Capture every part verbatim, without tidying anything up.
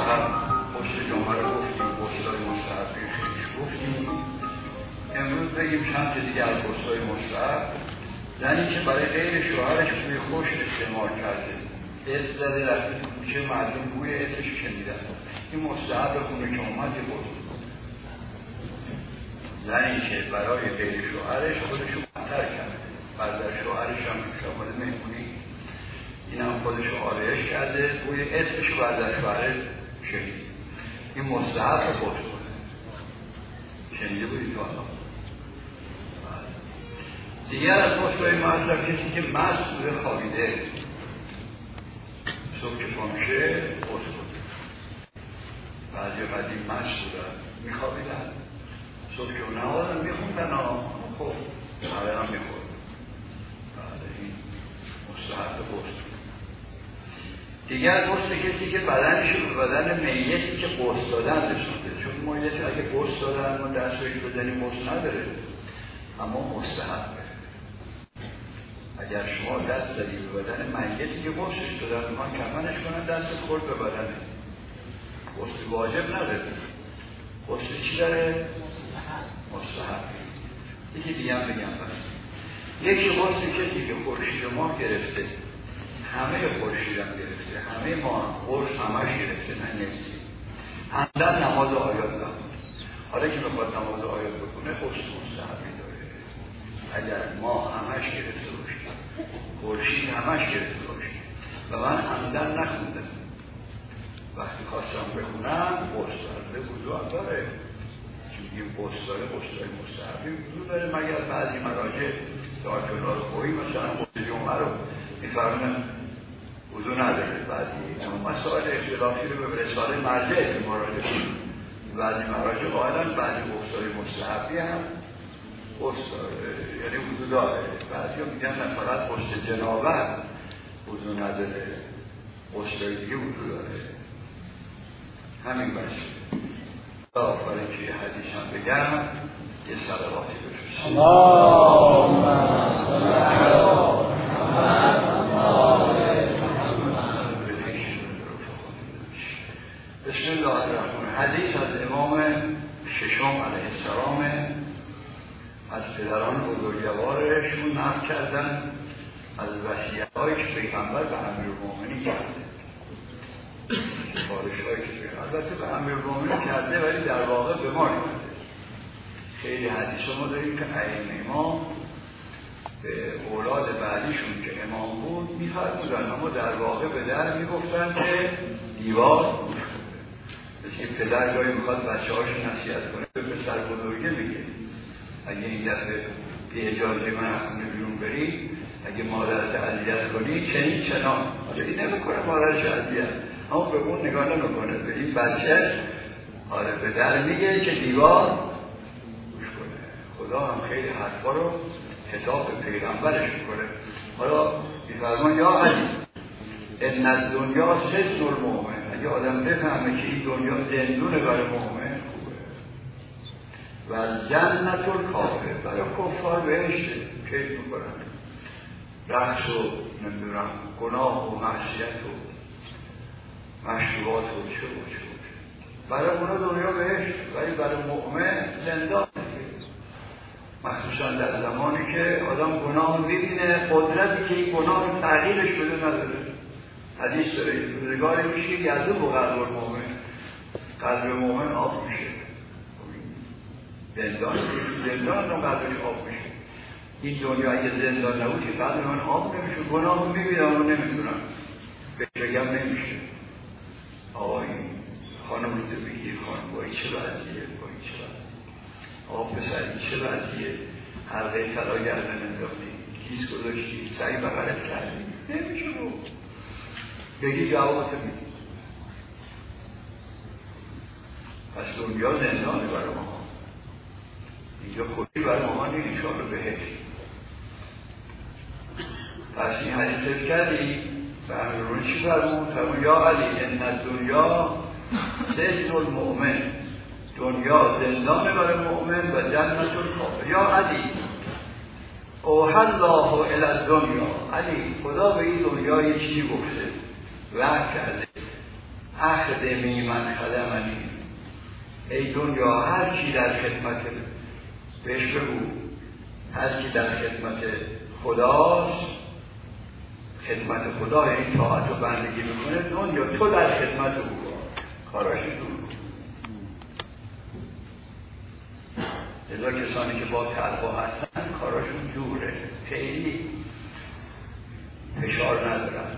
مستحب پشت جمعه رو گفتیم، غسل‌های مستحبی خیلیش گفتیم. امروز بگیم چند تا دیگه از غسل‌های مستحب. زنی که برای غیر شوهرش بوی خوش استعمال کرده، عطر زده رفته تو کوچه، مردم بوی عطرش شنیدن، این مستحب خونه که اومد یه غسل کنه. زنی که برای غیر شوهرش خودشو مطر کرده، برادر شوهرش هم شامل مهمونی، این هم خودشو آرایش کرده، بوی عطرشو برادر شوهرش شنید، این مستحب رو غسل کنه. شنیده بودی تو آنها دیگر از غسل‌های مستحب کسی که مست بوده خوابیده، صبح که پامشه غسل کنه. بعضی قدیم مست بودن میخوابیدن، صبح که اون نهادن میخوندن، خب همه هم میخورد. بعد این مستحب غسل. دیگر غسل کسی که بدنش به بدن میتی که غسل دادن رسونده، چون میتی اگه غسل دادن ما دستش بدنی غسل نداره، اما مستحبه. اگر شما دست دادی به بدن میتی که غسلش دادن میخوان کمنش کنن، دست خورد به بدنه، غسل واجب نداره. غسل چی داره؟ مستحب. یکی دیگه هم بگم بس. یکی غسل کسی که خورشید ماه گرفته، همه خورشید هم گرفته، همه ماه قرص همش گرفته، نه نفسی همدن نماز آیات هم. حالا که میخواد نماز آیات بکنه غسل مستحبی داره. اگر ماه همش گرفته باشه، خورشید همش گرفته باشه و من همدن نخوندم، وقتی خواستم بخونم غسل داره، وضو هم داره، چون این غسل داره، غسل مستحبی وضو داره، مگر بعضی مراجع دارکلار خویی مثلا غسل جمعه رو میفرمونن وضو نداره. بعضی مسائل اختلافی رو به رساله مرجع که مراجع کنیم، بعضی مراجع قائلن بعضی غسل‌های مستحبی هم غسل داره، یعنی وضو داره. بعضی هم میگن نه فقط غسل جنابت وضو نداره، غسل‌های دیگه وضو داره. همین باشه. آفرین که یه حدیث هم بگم، یه صلواتی بفرست. اللهم صل علی محمد. بسم الله الرحمن الرحیم. حدیث از امام ششم علیه السلام، از پدران بزرگوارشون نقل کردن از وصیت‌هایی که پیغمبر به امیرالمومنین کرده، سفارش‌هایی که پیغمبر البته به امیرالمومنین کرده ولی در واقع به ما کرده. خیلی حدیث ما داریم که ائمه ما به اولاد بعدیشون که امام بود می‌فرمودن، اما در واقع به در میگفتن که دیوار گوش کنه. مثل پدر گاهی میخواد بچه هاش نصیحت کنه، به پسر بزرگه میگه اگه این دفعه به اجازه من از خونه بیرون بری، اگه مادرت اذیت کنی چنین چنان. آره این نمیکنه مادرش اذیت، اما به اون نگاه نمیکنه، به این بچه آره به در میگه که دیوار گوش کنه. خدا هم خیلی حرفا رو خطاب به پیغمبرش میکنه. حالا میفرمان یا علی ان الدنیا سجن المؤمن، اگه آدم بفهمه که این دنیا زندونه برای مؤمن خوبه، و جنت الکافر برای کفار بهشته، کیف میکنن، رقص و نمیدونم گناه و معصیت و مشروبات و چه و چه برای اونا دنیا بهشت، ولی برای مؤمن زندان، مخصوصا در زمانی که آدم گناه میبینه، قدرتی که این گناه رو تغییرش بده نداره. حدیث داره روزگاری میشه یذوب قلب المؤمن، قلب مؤمن آب میشه، زندان زندان رو قلبش آب میشه. این دنیا اگه زندان نبود که قلب من آب نمیشه، گناه رو میبینم و نمیدونم بگم نمیشه. آقا این خانم رو بگیر، خانم با این چه وضعیه، با این چه وضعیه، آقا پسر این چه وضعیه، حلقه طلا گردن انداختی، کیس گذاشتی، سعی بغلت کردی، نمیشه بود بگی جوابت میدی. پس دنیا زندانه برای ما، اینجا خودی برای ما نیست، انشاءالله بهشت. پس این حدیث کردی به امیرالمومنین چی فرمود؟ فرمود یا علی ان الدنیا سجن المؤمن، دنیا زندانه برای مؤمن و جنت الکافر. یا علی اوحی الله الی الدنیا، علی خدا به این دنیا یه چیزی گفته، وحی کرده، اخدمی من خدمنی، ای دنیا هر کی در خدمت، بهش بگو هر کی در خدمت خداست، خدمت خدا یعنی طاعت و بندگی میکنه، دنیا تو در خدمت او کاراش دور. لذا کسانی که با تقوا هستن کاراشون دوره، خیلی فشار ندارن.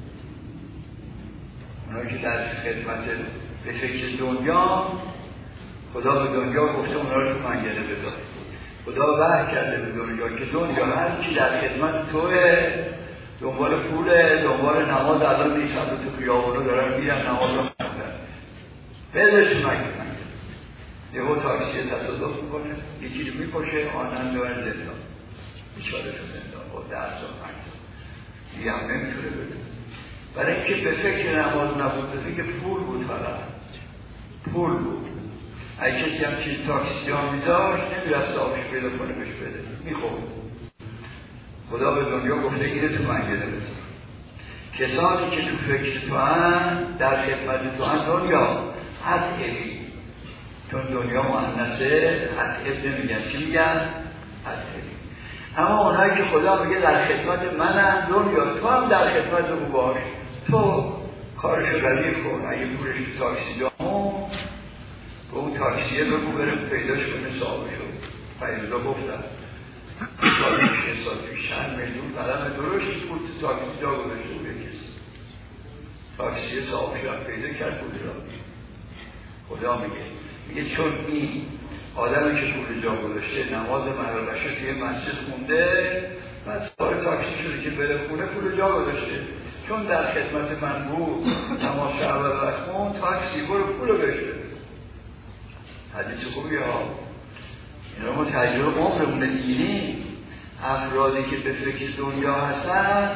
اونایی که در خدمت به فکر دنیا، خدا به دنیا گفته اونا رو تو منگله بذار. خدا وحی کرده به دنیا که دنیا هر کی در خدمت توه، دنبال پوله، دنبال نماز الان نیستن تو خیابونو دارن میرن نماز رو خوندن، بذار تو منگله. یهو تاکسی تصادف میکنه، یکی رو میکشه، آنان دارن زندان، بیچاره تو زندان با درس و پنج دیگه هم نمیتونه بده. برای اینکه به فکر نماز نبود، به فکر پول بود، فقط پول بود. اگه کسی هم چیز تاکسی ها میداشت نمیرست آبش پیدا کنه بهش بده، میخورد. خدا به دنیا گفته اینه تو منگله بذار. کسانی که تو فکر تو هن، در خدمت تو هن، دنیا حدعی، چون دنیا مؤنثه، حدعی نمیگن، چی میگن؟ حدعی. اما اونایی که خدا میگه در خدمت منن، دنیا تو هم در خدمت او باش، تو کارشو ردیف کن. اگه پولش تو تاکسی دامو به اون تاکسیه بگو برم پیداش کنه صاحبه شد. فیروزا گفتن سال پیش سال پیش چند میلیون قلم درشتی بود تو تاکسی جا گذاشته بود کسی، تاکسیه صاحبه شد پیدا کرد بود را. خدا میگه میگه چون این آدمی که پول جا گذاشته نماز مغربشه توی مسجد خونده، بعد سوار تاکسی شده که بره خونه پول جا گذاشته، چون در خدمت من بود نماز شب و خون، تاکسی برو پول بشه. حدیث خوبی ها، این رو ما تجربه عمرمون دیدیم. افرادی که به فکر دنیا هستن،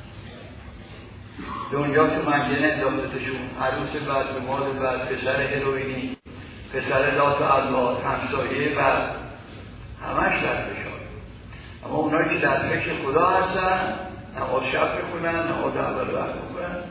دنیا تو منگنه انداختشون، عروس بعد، مال بعد، پسر هروئینی، پسر لات و علا، همسایه بعد، همش در فشار. اما اونایی که در فکر خدا هستن، نماز شب بخونن، نماز اول وقت بخونن،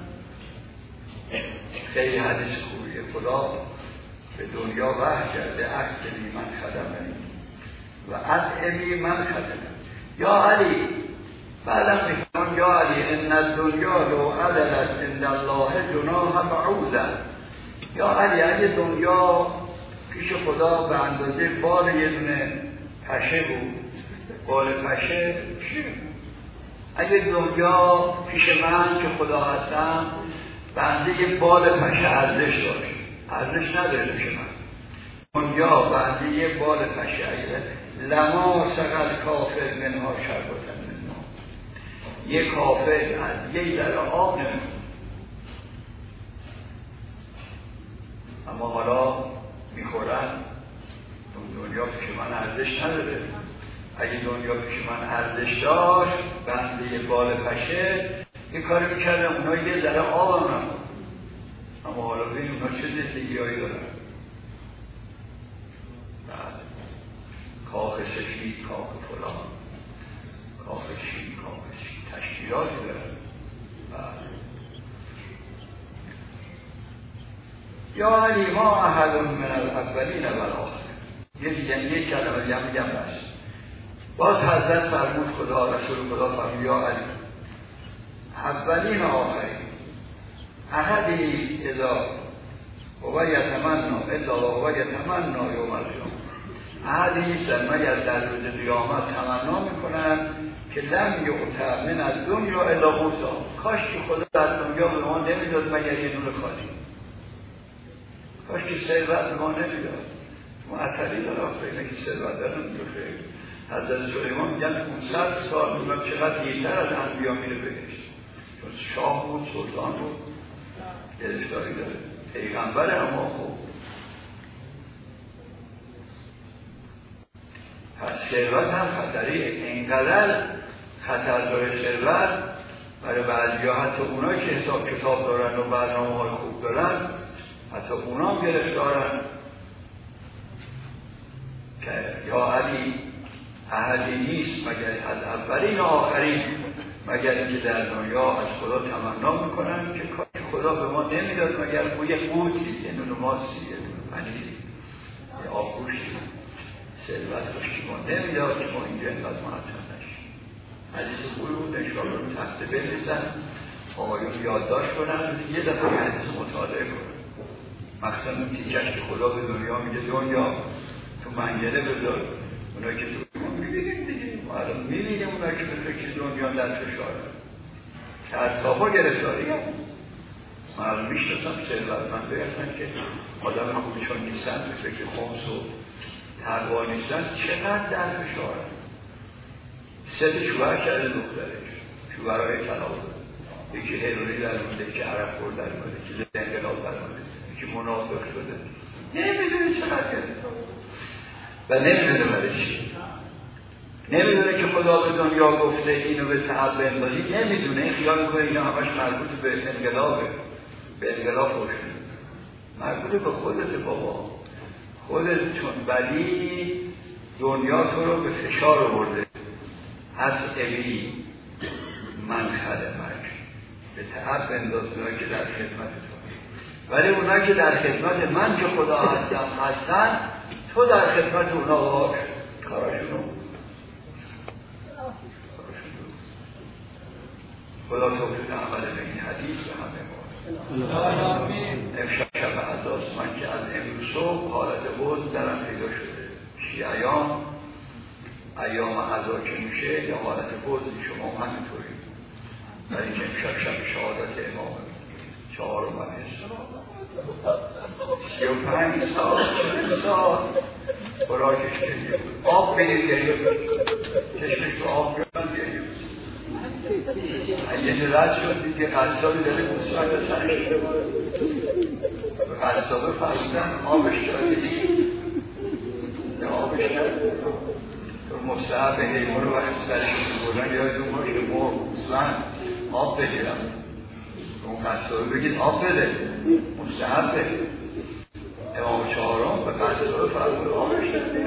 خیلی حدیث خوبیه. خدا به دنیا وحی کرده اکتبی من خدمنی و ادعبی من خدمنی. یا علی، بعدم میکنم یا علی ان الدنیا لو عدلت عند الله جناح بعوضا. یا علی اگه دنیا پیش خدا به اندازه بال یه دونه پشه بود، بال پشه چی؟ اگه دنیا پیش من که خدا هستم به اندازه بال پشه ارزش داشت، ارزش نداره پیش من. دنیا به اندازه بال پشه اگه لما سقل کافر منها شربتن منها، یک کافر از یک ذره آب نمیخوره. اما حالا میخورن. دنیا پیش من ارزش نداره. اگه دنیا پیش من ارزش داشت بنده بال پشه یه کاری میکردم اونها یه ذره آب هم نخورد. اما حالا ببین اونها چه زندگی هایی دارن. بعد کاخ سفید، کاخ فلان، کاخ شیر، کاخ شیر، تشکیلاتی دارن. بعد یا علی ما احد من الاولین و الاخرین. یه دیگه یک کلمه دیگه میگم بس. باز حضرت فرمود خدا، رسول خدا فرمود یا علی اولین و آخرین احدی اذا هو یتمنا الا هو یتمنا یوم القیامه. احدی نیستن مگر در روز قیامت تمنا میکنن که لم یؤت من الدنیا الا غوثا. کاش که خدا در دنیا به ما نمیداد مگر یه نور خالی، کاش که ثروت به ما نمیداد. معطلی داره آخه که ثروت دارن میگه حضرت سلیمان میگن پانصد سال میگن چقدر دیرتر از انبیا میره بهشت، چون شاه بود، سلطان بود، گرفتاری داره، پیغمبره. اما خوب پس ثروت هم خطریه. اینقدر خطر داره ثروت برای بعضیا، حتی اونایی که حساب کتاب دارن و برنامه های خوب دارن، حتی اونا هم گرفتارن. که یا علی احدی نیست مگر از اولین و آخرین، مگر اینکه در دنیا از خدا تمنا میکنن که کاش خدا به ما نمیداد مگر بوی قوتی، یه نون ماسی، یه نون پنیری، یه آبگوشتی، ثروت داشتیم ما نمیداد که ما اینجا اینقدر معطل نشیم. حدیث خوبی بود، انشاءالله رو تخته بنویسن، آقایون یادداشت کنن، یه دفعه حدیث مطالعه کنن. مخصوصا اون تیکش که خدا به دنیا میگه دنیا تو منگله بذار، اونایی که تو میبینیم دیگه، ما الان میبینیم اونایی که به فکر دنیا در فشاره که اطرافا گرفتاری هم من الان میشناسم ثروتمنده هستن که آدم خوبیشون نیستن، به فکر خمس و تقوا نیستن، چقدر در فشاره. سه تا شوهر کرده دخترش، شوهرهای طلاق داده، یکی هیرونی در مونده، یکی عرق خور در مونده، یکی ضد انقلاب در مونده، یکی منافق شده، نمیدونه چقدر کرده و نمیدونه برای چی، نمیدونه که خدا به دنیا گفته اینو به تعب بندازی، نمیدونه، این خیال میکنه اینا همش مربوط به انقلابه، به انقلاب خوش مربوط به خودت بابا، خودت، چون ولی دنیا تو رو به فشار آورده، از اوی من خدمت به تعب بنداز اونایی که در خدمت تو، ولی اونایی که در خدمت من که خدا هستم هستن، تو در خدمت اونا باش، کاراشونو خدا توفیق عمل به این حدیث به همه ما. امشب شب عزاست، من که از امروز صبح حالت حزن درم پیدا شده، شیعیان ایام عزا که میشه یا حالت حزن شما همینطوری، برای اینکه امشب شب شهادت امام چهارم اسلام سی و پنج سال چهل سال خوراکش گریه بود، آب بگیر گریه بود، چشمش رو آب بیان گریه بود، یه رد شد دید که قصابی داره گوسفند سرش به قصابه فرمودن آبش دادی به آبش دادی تو مستحب حیوان رو وقتی سرش بودن یادتون باشه که ما گوسفند آب بگیرم اون قصابه بگید آب بده مستحبه. امام چهارم به قصابه فرمود آبش دادی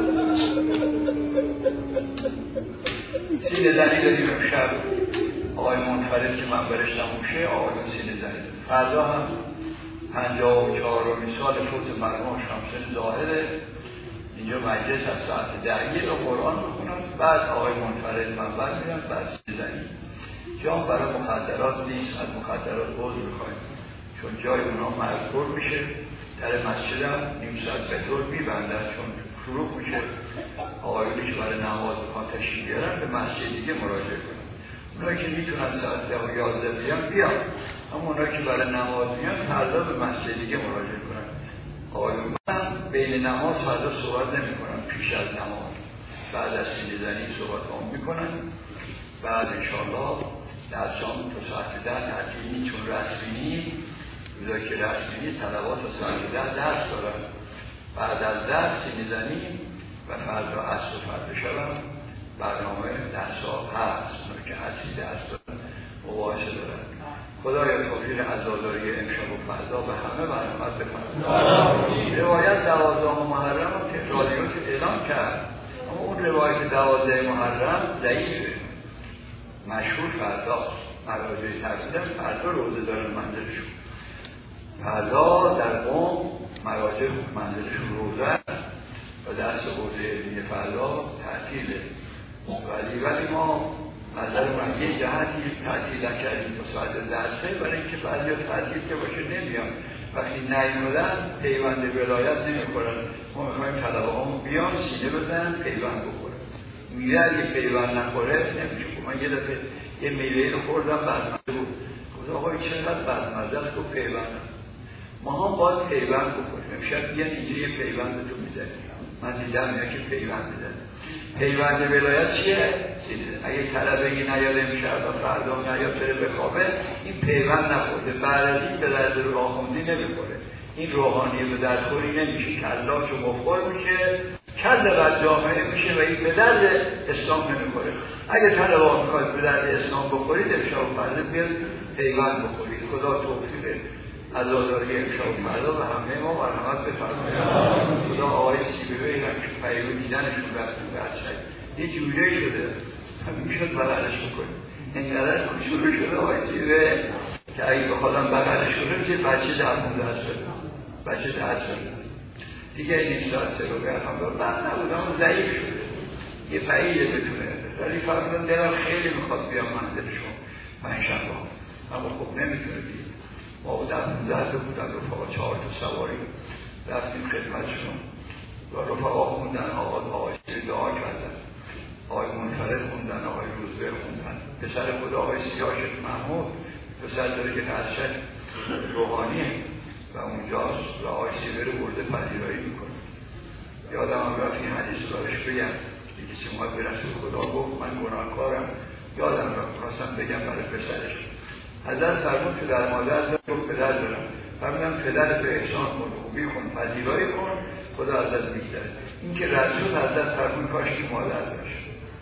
سینه زنی داریم امشب آقای منفرد که من برش نموشه آقای سینه زنی. فردا هم پنجاه و چهارمین سال فوت مرحوم شمسن ظاهره، اینجا مجلس از ساعت ده یه رو قرآن بخونم، بعد آقای منفرد منبر میرن، بعد سینه زنی. جام برای مخدرات نیست، از مخدرات عذر میخوایم چون جای اونا مذکور میشه، در مسجد هم نیم ساعت بطور میبندن چون شروع میشه، آقایونی که برای نماز بخوان تشریف بیارن به مسجد دیگه مراجعه کنن، اونایی که میتونن ساعت ده و یازده بیان بیان، اما اونایی که برای نماز میان فردا به مسجد دیگه مراجعه کنن. آقایون من بین نماز فردا صحبت نمی کنم، پیش از نماز بعد از سینه زنی صحبت هم میکنن، بعد انشاءالله در شام تا ساعت ده تعطیلی چون رسمی روزایی که رسمی طلبات تا ساعت ده درس دارن، بعد از درس سینه زنی و فردا عصر و فردا شبم برنامه درس ها هست، اونایی که هستی درس دارن مباحثه دارن. خدایا توفیق عزاداری امشب و فردا به همه برنامت بفرمایید. روایت دوازده محرم رو که رادیو اعلام کرد، اما اون روایت دوازده محرم ضعیفه، مشهور فرداست، مراجع تفسیرش فردا روزه دارن منزلشون، فردا در قم مراجع منزلشون روزه و درس حوزه علمی فردا تعطیله، ولی ولی ما نظر من یه جهتی تعطیل نکردیم تا ساعت درسه، برای اینکه بعضی تعطیل که باشه نمیان، وقتی نیومدن پیوند ولایت نمیخورن، ما میخوایم طلبه همون بیان سینه بزنن پیوند بخورن، میره اگه پیوند نخوره نمیشه. من یه دفعه یه میوه رو خوردم بدمزه بود، گفتم آقای چقدر بدمزه است، گفت پیوند، ما هم باید پیوند بخوریم، امشب یه اینجا یه پیوند تو میزنیم، من دیدم اینا که پیوند میزنیم. پیوند ولایت چیه؟ اگه طلبه ای نیاد امشب و فردا نیاد بره بخوابه، این پیوند نخورده، بعد از این به درد راهخوندی نمیخوره، این روحانی به درد خوری نمیشه، کلا که مفخور میشه، کل بر جامعه میشه و این به درد اسلام نمیخوره. اگه طلبه میخواید به درد اسلام بخورید امشب و فردا بیاد پیوند بخورید. خدا توفیق عزاداری امشب و فردا و همه ما مرحمت بفرماید. خدا آقای سیبیوی هم که پیرو دیدنشون رفتیم برچک یه جوره شده، میشد بلدش بکنیم، اینقدر شروع شده آقای سیبیوی که اگه بخوادم بغلش کنم که بچه در مونده هست بچه در شده دیگه این ساعت سه رو برم دار من نبودم ضعیف شده یه فعیله بتونه ولی فرمودن دلم خیلی میخواد بیام منزل شما من شنبه اما خب نمیتونه بید ما در مونده بودن رفاقا چهار تا سواری رفتیم خدمتشون و رفاقا خوندن آقای آقای دعا کردن آقای منفرد خوندن آقای روزبه خوندن پسر خود آقای سیاه شد محمود پسر داره که قرشک روحانیه و اونجاست و آقای سیبه رو برده پذیرایی میکنه یادم هم رفت این حدیث دارش بگم یکی سیمات به رسول خدا گفت من گناهکارم یادم رفت خواستم بگم برای پسرش حضرت فرمود که در مادر دارم پدر دارم فرمودم پدر تو احسان کن خوبی کن پذیرایی کن خدا ازت میگذره این که رسول حضرت فرمود کاش که مادر داشت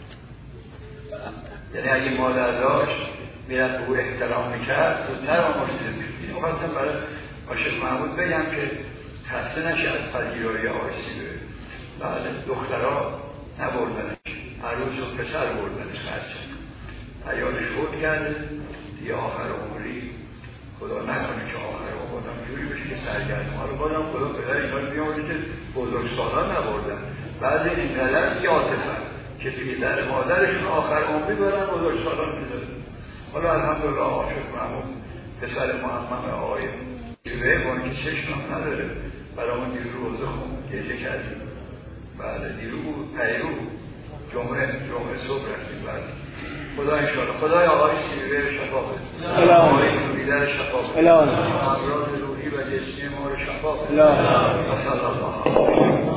یعنی اگه مادر داشت میرد به او احترام میکرد زودتر آمرزیده میشد اینو خواستم برای عاشق محمود بگم که خسته نشه از پذیرایی آقای سیبه بعد دخترها نبردنش عروس و پسر بردنش خرچن حیالش خود کرده دیگه آخر عمری خدا نکنه که آخر عمرم جوری بشه که سرگردم حالا بادم خدا پدر اینا بیامونه که بزرگسالان نبردن بعد اینقدر بیاتفن که پدر مادرشون آخر عمری برن بزرگسالان میدن حالا الحمدلله عاشق محمود پسر محمد آقای سیبه بانی که چشم نداره برامون دیرو روزه خون گریه کردیم بعد دیرو پیرو جمعه جمعه صبح رفتیم بعد خدا انشاءالله خدای آقای سیبه شفا بده آقای کوبیدر شفا بده امراض روحی و جسمی ما رو شفا بده و صلی الله